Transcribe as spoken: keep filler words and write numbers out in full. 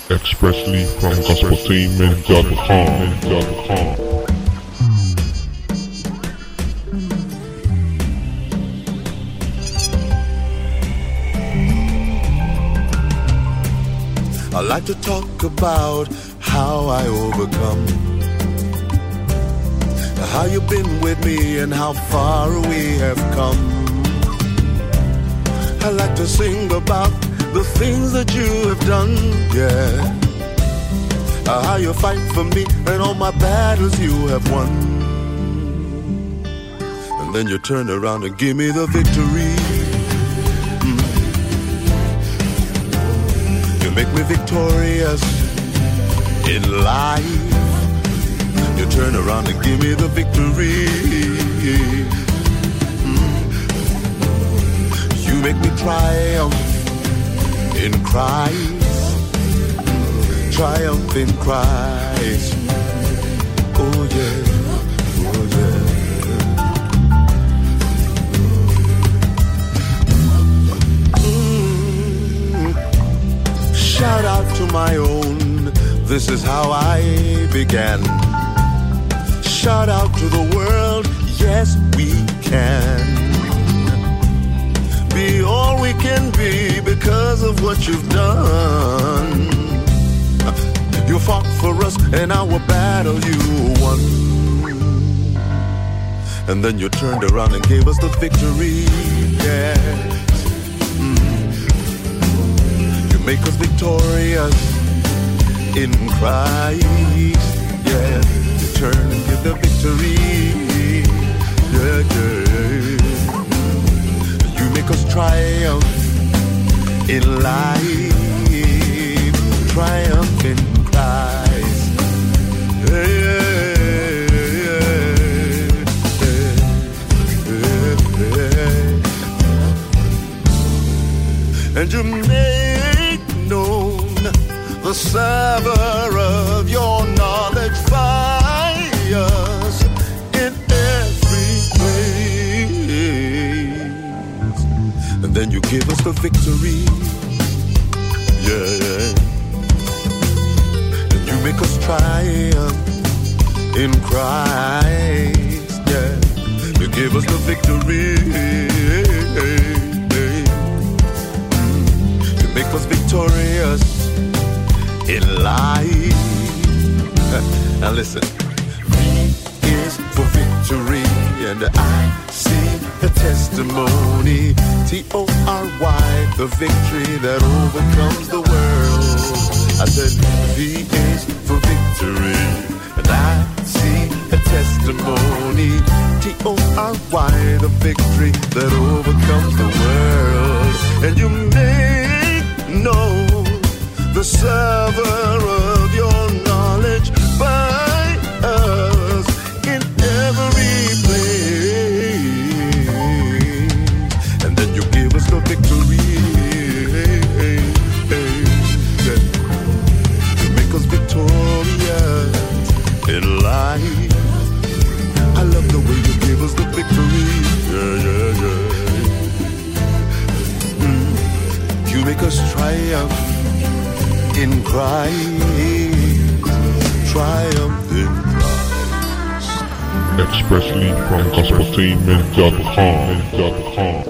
Expressly from gospeltainment dot com. I like to talk about how I overcome, how you've been with me and how far we have come. I like to sing about the things that you have done, yeah. How you fight for me and all my battles you have won. And then you turn around and give me the victory. Mm. You make me victorious in life. You turn around and give me the victory. Mm. You make me triumph in Christ, triumph in Christ. Oh yeah, oh yeah. Mm. Shout out to my own, this is how I began. Shout out to the world, yes we can be all we can be because of what you've done. You fought for us and our battle you won. And then you turned around and gave us the victory, yeah. Mm. You make us victorious in Christ, yeah. You turn and give the victory, yeah, yeah. Make us triumph in life, triumph in Christ. Yeah, yeah, yeah. And you make known the savor of your knowledge by us in every place. And then you give us the victory, yeah, yeah. And you make us triumph in Christ, yeah. You give us the victory, you make us victorious in life. Now listen, V is for victory, and I see the testimony, T O R Y, the victory that overcomes the world. I said V is for victory, and I see a testimony, T O R Y, the victory that overcomes the world. And you make known the savor of your knowledge by us in every place. And then you give us the victory. You make us victorious in life. I love the way you give us the victory. Yeah, yeah, yeah. Mm. You make us triumph in Christ, triumph in Christ. Expressly from gospeltainment dot com.